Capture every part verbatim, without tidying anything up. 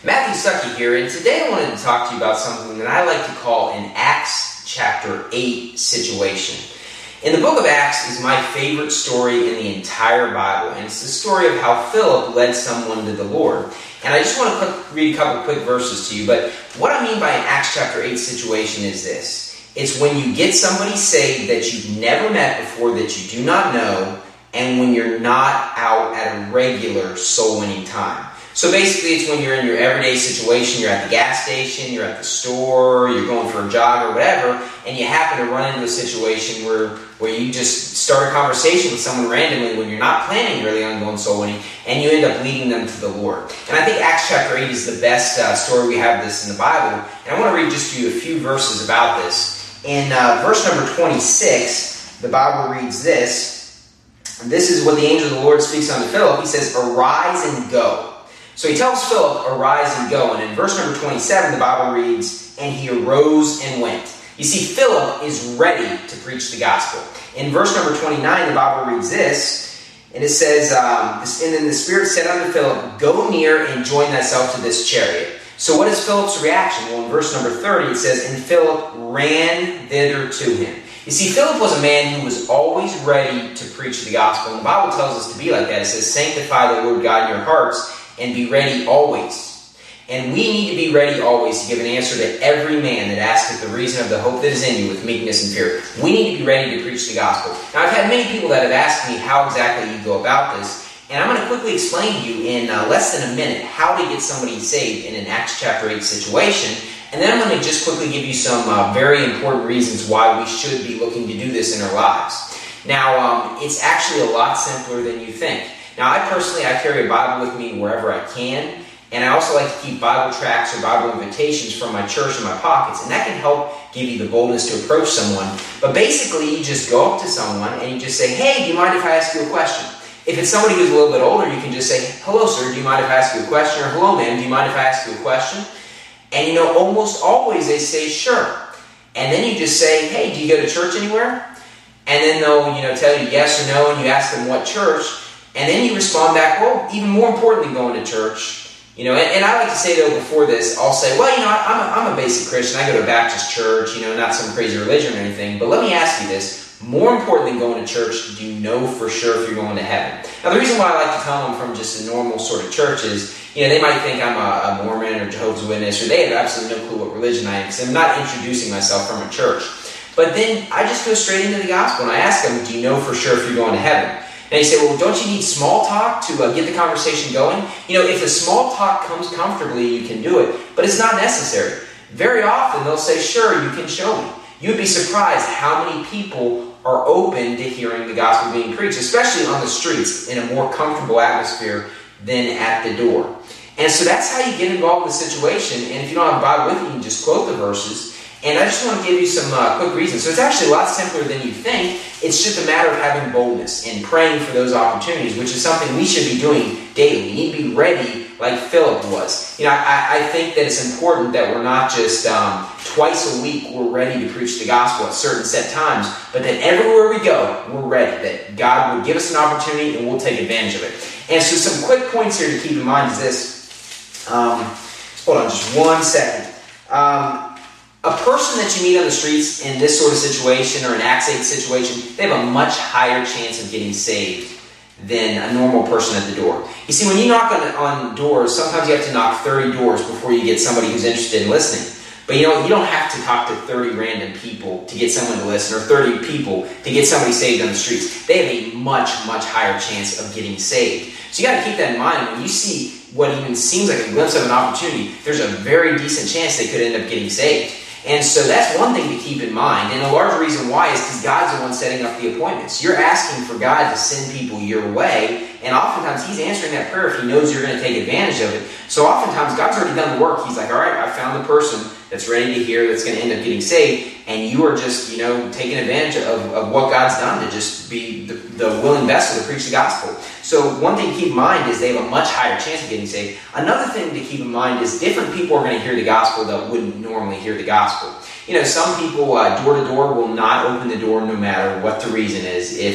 Matthew Stuckey here, and today I wanted to talk to you about something that I like to call an Acts chapter eight situation. In the book of Acts is my favorite story in the entire Bible, and it's the story of how Philip led someone to the Lord. And I just want to quick, read a couple quick verses to you, but what I mean by an Acts chapter eight situation is this. It's when you get somebody saved that you've never met before, that you do not know, and when you're not out at a regular soul-winning time. So basically, it's when you're in your everyday situation, you're at the gas station, you're at the store, you're going for a jog or whatever, and you happen to run into a situation where, where you just start a conversation with someone randomly when you're not planning really on going soul winning, and you end up leading them to the Lord. And I think Acts chapter eight is the best uh, story we have this in the Bible, and I want to read just to you a few verses about this. In uh, verse number twenty-six, the Bible reads this. This is what the angel of the Lord speaks unto Philip. He says, "Arise and go." So he tells Philip, "Arise and go." And in verse number twenty-seven, the Bible reads, "And he arose and went." You see, Philip is ready to preach the gospel. In verse number twenty-nine, the Bible reads this, and it says, um, "And then the Spirit said unto Philip, Go near and join thyself to this chariot." So what is Philip's reaction? Well, in verse number thirty, it says, "And Philip ran thither to him." You see, Philip was a man who was always ready to preach the gospel. And the Bible tells us to be like that. It says, "Sanctify the Lord God in your hearts, and be ready always." And we need to be ready always to give an answer to every man that asketh the reason of the hope that is in you with meekness and fear. We need to be ready to preach the gospel. Now, I've had many people that have asked me how exactly you go about this, and I'm going to quickly explain to you in uh, less than a minute how to get somebody saved in an Acts chapter eight situation, and then I'm going to just quickly give you some uh, very important reasons why we should be looking to do this in our lives. Now, um, it's actually a lot simpler than you think. Now, I personally, I carry a Bible with me wherever I can, and I also like to keep Bible tracts or Bible invitations from my church in my pockets, and that can help give you the boldness to approach someone. But basically, you just go up to someone and you just say, "Hey, do you mind if I ask you a question?" If it's somebody who's a little bit older, you can just say, "Hello, sir, do you mind if I ask you a question?" Or, "Hello, ma'am, do you mind if I ask you a question?" And you know, almost always they say, "Sure." And then you just say, "Hey, do you go to church anywhere?" And then they'll, you know, tell you yes or no, and you ask them what church. And then you respond back, "Well, even more important than going to church." You know, and, and I like to say, though, before this, I'll say, "Well, you know, I'm a, I'm a basic Christian. I go to a Baptist church, you know, not some crazy religion or anything. But let me ask you this. More important than going to church, do you know for sure if you're going to heaven?" Now, the reason why I like to tell them from just a normal sort of church is, you know, they might think I'm a, a Mormon or Jehovah's Witness, or they have absolutely no clue what religion I am, because I'm not introducing myself from a church. But then I just go straight into the gospel, and I ask them, "Do you know for sure if you're going to heaven?" And you say, "Well, don't you need small talk to uh, get the conversation going?" You know, if the small talk comes comfortably, you can do it, but it's not necessary. Very often, they'll say, "Sure, you can show me." You'd be surprised how many people are open to hearing the gospel being preached, especially on the streets, in a more comfortable atmosphere than at the door. And so that's how you get involved in the situation. And if you don't have a Bible with you, you can just quote the verses. And I just want to give you some uh, quick reasons. So it's actually a lot simpler than you think. It's just a matter of having boldness and praying for those opportunities, which is something we should be doing daily. We need to be ready like Philip was. You know, I, I think that it's important that we're not just um, twice a week we're ready to preach the gospel at certain set times, but that everywhere we go, we're ready. That God will give us an opportunity and we'll take advantage of it. And so some quick points here to keep in mind is this. Um, hold on just one second. Um, A person that you meet on the streets in this sort of situation or an Acts eight situation, they have a much higher chance of getting saved than a normal person at the door. You see, when you knock on, on doors, sometimes you have to knock thirty doors before you get somebody who's interested in listening. But you know, you don't have to talk to thirty random people to get someone to listen, or thirty people to get somebody saved on the streets. They have a much, much higher chance of getting saved. So you got to keep that in mind. When you see what even seems like a glimpse of an opportunity, there's a very decent chance they could end up getting saved. And so that's one thing to keep in mind. And a large reason why is because God's the one setting up the appointments. You're asking for God to send people your way, and oftentimes He's answering that prayer if He knows you're going to take advantage of it. So oftentimes God's already done the work. He's like, "All right, I found the person that's ready to hear, that's going to end up getting saved," and you are just, you know, taking advantage of, of what God's done to just be the, the willing vessel to preach the gospel. So one thing to keep in mind is they have a much higher chance of getting saved. Another thing to keep in mind is different people are going to hear the gospel that wouldn't normally hear the gospel. You know, some people uh, door to door will not open the door no matter what the reason is. If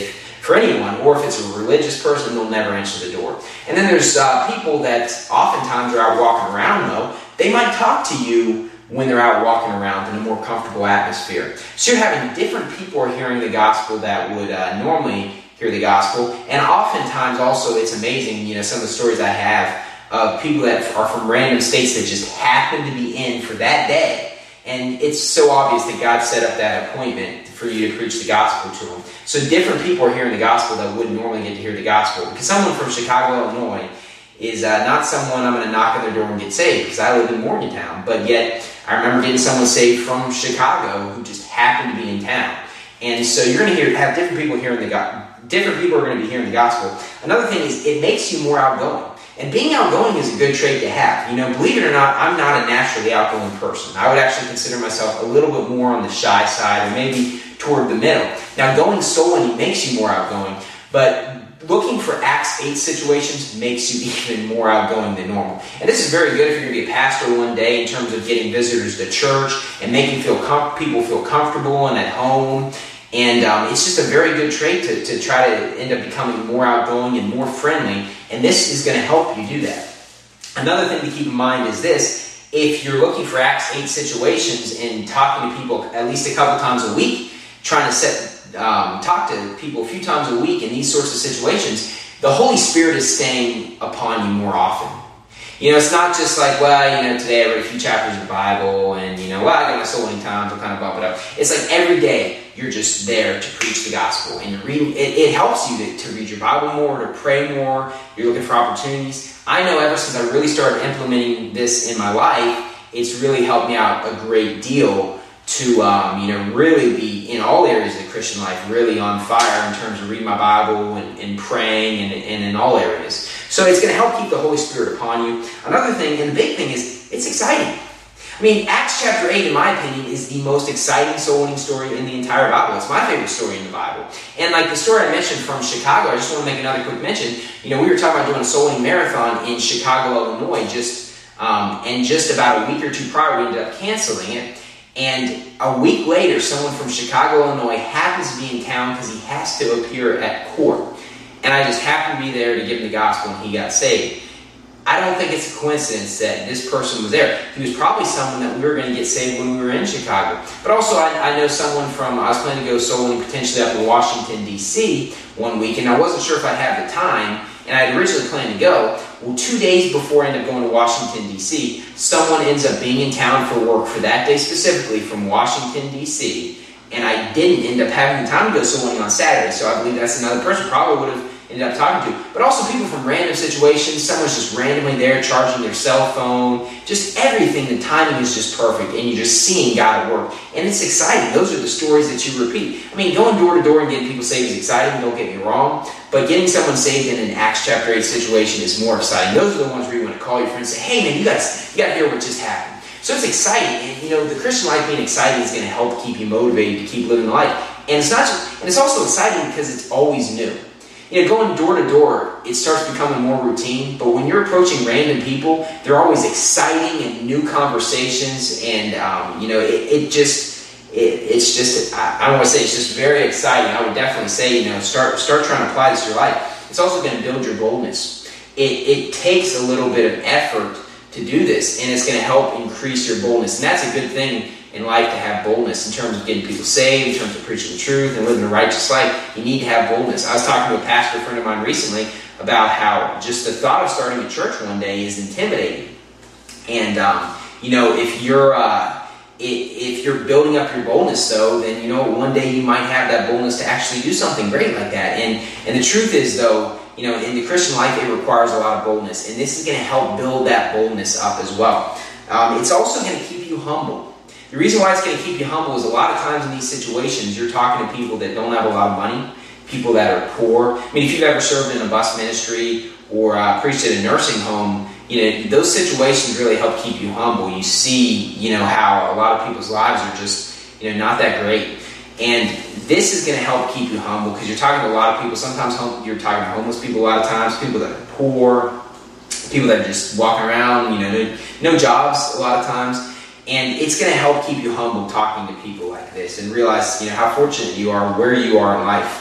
for anyone, or if it's a religious person, they'll never answer the door. And then there's uh, people that oftentimes are out walking around, though. They might talk to you when they're out walking around in a more comfortable atmosphere. So you're having different people are hearing the gospel that would uh, normally hear the gospel. And oftentimes also it's amazing, you know, some of the stories I have of people that are from random states that just happen to be in for that day. And it's so obvious that God set up that appointment for you to preach the gospel to them. So different people are hearing the gospel that wouldn't normally get to hear the gospel. Because someone from Chicago, Illinois is uh, not someone I'm going to knock on their door and get saved, because I live in Morgantown. But yet, I remember getting someone saved from Chicago who just happened to be in town. And so you're going to hear have different people hearing the gospel. Different people are going to be hearing the gospel. Another thing is it makes you more outgoing. And being outgoing is a good trait to have. You know, believe it or not, I'm not a naturally outgoing person. I would actually consider myself a little bit more on the shy side, or maybe toward the middle. Now, going soul winning makes you more outgoing, but looking for Acts eight situations makes you even more outgoing than normal. And this is very good if you're going to be a pastor one day in terms of getting visitors to church and making feel com- people feel comfortable and at home. And um, it's just a very good trait to, to try to end up becoming more outgoing and more friendly. And this is going to help you do that. Another thing to keep in mind is this. If you're looking for Acts eight situations and talking to people at least a couple times a week, trying to set, um, talk to people a few times a week in these sorts of situations, the Holy Spirit is staying upon you more often. You know, it's not just like, well, you know, today I read a few chapters of the Bible and, you know, well, I got my soul winning times, I'll kind of bump it up. It's like every day you're just there to preach the gospel. And you're reading, it, it helps you to, to read your Bible more, to pray more. You're looking for opportunities. I know ever since I really started implementing this in my life, it's really helped me out a great deal to, um, you know, really be in all areas of the Christian life, really on fire in terms of reading my Bible and, and praying and, and in all areas. So it's going to help keep the Holy Spirit upon you. Another thing, and the big thing, is it's exciting. I mean, Acts chapter eight, in my opinion, is the most exciting soul-winning story in the entire Bible. It's my favorite story in the Bible. And like the story I mentioned from Chicago, I just want to make another quick mention. You know, we were talking about doing a soul-winning marathon in Chicago, Illinois, just um, and just about a week or two prior, we ended up canceling it. And a week later, someone from Chicago, Illinois happens to be in town because he has to appear at court. And I just happened to be there to give him the gospel, and he got saved. I don't think it's a coincidence that this person was there. He was probably someone that we were going to get saved when we were in Chicago. But also, I, I know someone from, I was planning to go soul winning potentially up in Washington, D C one week, and I wasn't sure if I'd have the time, and I had originally planned to go. Well, two days before I ended up going to Washington, D C, someone ends up being in town for work for that day specifically from Washington, D C, and I didn't end up having the time to go soul winning on Saturday, so I believe that's another person probably would have ended up talking to. But also people from random situations, someone's just randomly there charging their cell phone, just everything, the timing is just perfect, and you're just seeing God at work. And it's exciting. Those are the stories that you repeat. I mean, going door to door and getting people saved is exciting, don't get me wrong, but getting someone saved in an Acts chapter eight situation is more exciting. Those are the ones where you want to call your friends and say, hey man, you guys, you got to hear what just happened. So it's exciting, and you know, the Christian life being exciting is going to help keep you motivated to keep living life. And it's not just, and it's also exciting because it's always new. You know, going door to door, it starts becoming more routine, but when you're approaching random people, they're always exciting and new conversations, and um, you know, it, it just, it, it's just, I, I don't want to say it's just very exciting. I would definitely say, you know, start start trying to apply this to your life. It's also going to build your boldness. It, it takes a little bit of effort to do this, and it's going to help increase your boldness, and that's a good thing in life, to have boldness in terms of getting people saved, in terms of preaching the truth and living a righteous life. You need to have boldness. I was talking to a pastor friend of mine recently about how just the thought of starting a church one day is intimidating. And um, you know, if you're uh, if you're building up your boldness, though, then you know one day you might have that boldness to actually do something great like that. And and the truth is, though, you know, in the Christian life, it requires a lot of boldness, and this is going to help build that boldness up as well. Um, it's also going to keep you humble. The reason why it's going to keep you humble is a lot of times in these situations, you're talking to people that don't have a lot of money, people that are poor. I mean, if you've ever served in a bus ministry or uh, preached at a nursing home, you know, those situations really help keep you humble. You see, you know, how a lot of people's lives are just, you know, not that great. And this is going to help keep you humble because you're talking to a lot of people. Sometimes you're talking to homeless people a lot of times, people that are poor, people that are just walking around, you know, no, no jobs a lot of times. And it's going to help keep you humble talking to people like this and realize, you know, how fortunate you are, where you are in life.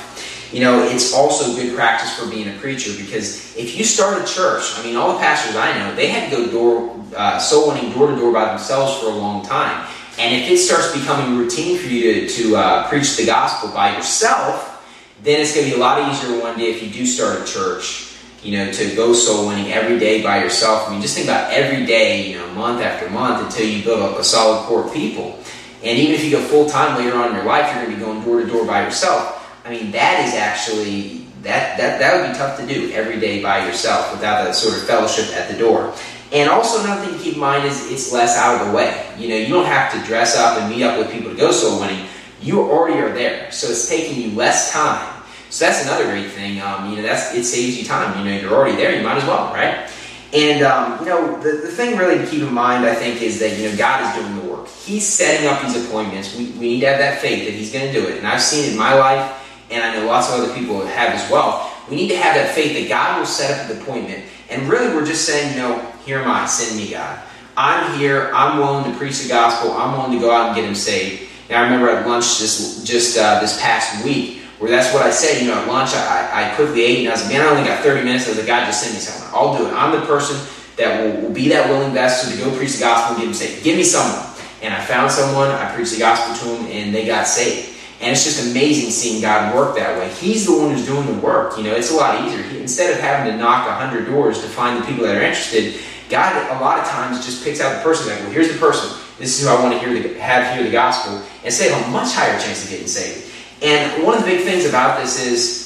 You know, it's also good practice for being a preacher, because if you start a church, I mean, all the pastors I know, they had to go door, uh, soul winning door to door by themselves for a long time. And if it starts becoming routine for you to, to uh, preach the gospel by yourself, then it's going to be a lot easier one day if you do start a church, you know, to go soul winning every day by yourself. I mean, just think about every day, you know, month after month, until you build up a solid core of people. And even if you go full time later on in your life, you're going to be going door to door by yourself. I mean, that is actually, that, that, that would be tough to do every day by yourself without that sort of fellowship at the door. And also another thing to keep in mind is it's less out of the way. You know, you don't have to dress up and meet up with people to go soul winning. You already are there. So it's taking you less time. So that's another great thing. Um, you know, that's it saves you time. You know, you're already there. You might as well, right? And, um, you know, the, the thing really to keep in mind, I think, is that, you know, God is doing the work. He's setting up these appointments. We, we need to have that faith that He's going to do it. And I've seen it in my life, and I know lots of other people have as well. We need to have that faith that God will set up the appointment. And really, we're just saying, you know, here am I, send me, God. I'm here. I'm willing to preach the gospel. I'm willing to go out and get them saved. And I remember at lunch just, just uh, this past week, where that's what I said. You know, at lunch, I, I quickly ate, and I was like, man, I only got thirty minutes. I was like, God, just send me someone. I'll do it. I'm the person that will, will be that willing vessel to go preach the gospel and get them saved. Give me someone. And I found someone. I preached the gospel to them, and they got saved. And it's just amazing seeing God work that way. He's the one who's doing the work. You know, it's a lot easier. He, instead of having to knock a hundred doors to find the people that are interested, God a lot of times just picks out the person. Like, well, here's the person. This is who I want to hear the, have hear the gospel, and so they have a much higher chance of getting saved. And one of the big things about this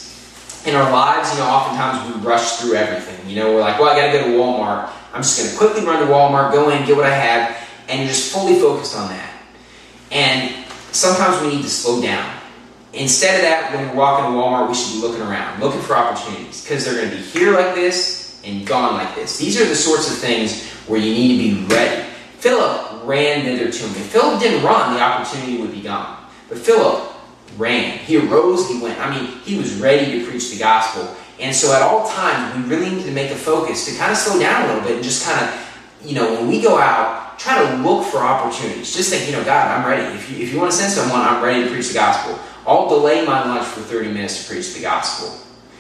is, in our lives, you know, oftentimes we rush through everything. You know, we're like, well, I got to go to Walmart. I'm just going to quickly run to Walmart, go in, get what I have, and you're just fully focused on that. And sometimes we need to slow down. Instead of that, when we're walking to Walmart, we should be looking around, looking for opportunities, because they're going to be here like this and gone like this. These are the sorts of things where you need to be ready. Philip ran thither to him. If Philip didn't run, the opportunity would be gone. But Philip ran. He arose, he went. I mean, he was ready to preach the gospel. And so at all times, we really need to make a focus to kind of slow down a little bit and just kind of, you know, when we go out, try to look for opportunities. Just think, you know, God, I'm ready. If you, if you want to send someone, I'm ready to preach the gospel. I'll delay my lunch for thirty minutes to preach the gospel.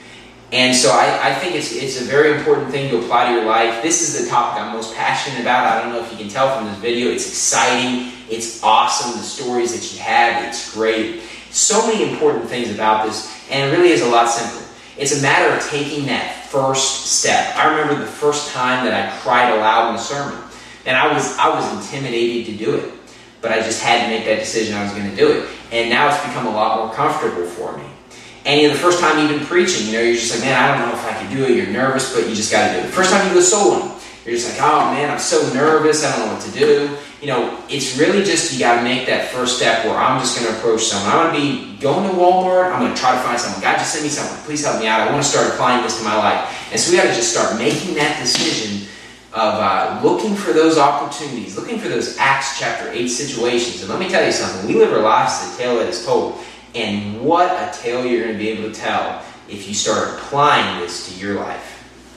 And so I, I think it's it's a very important thing to apply to your life. This is the topic I'm most passionate about. I don't know if you can tell from this video. It's exciting. It's awesome. The stories that you have, it's great. So many important things about this, and it really is a lot simpler. It's a matter of taking that first step. I remember the first time that I cried aloud in a sermon, and I was I was intimidated to do it, but I just had to make that decision I was going to do it. And now it's become a lot more comfortable for me. And you know, the first time you've been preaching, you know, you're just like, man, I don't know if I can do it. You're nervous, but you just got to do it. The first time you go soul winning, you're just like, oh man, I'm so nervous. I don't know what to do. You know, it's really just you got to make that first step where I'm just going to approach someone. I'm going to be going to Walmart. I'm going to try to find someone. God, just send me someone. Please help me out. I want to start applying this to my life. And so we got to just start making that decision of uh, looking for those opportunities, looking for those Acts chapter eight situations. And let me tell you something. We live our lives as a tale that is told. And what a tale you're going to be able to tell if you start applying this to your life.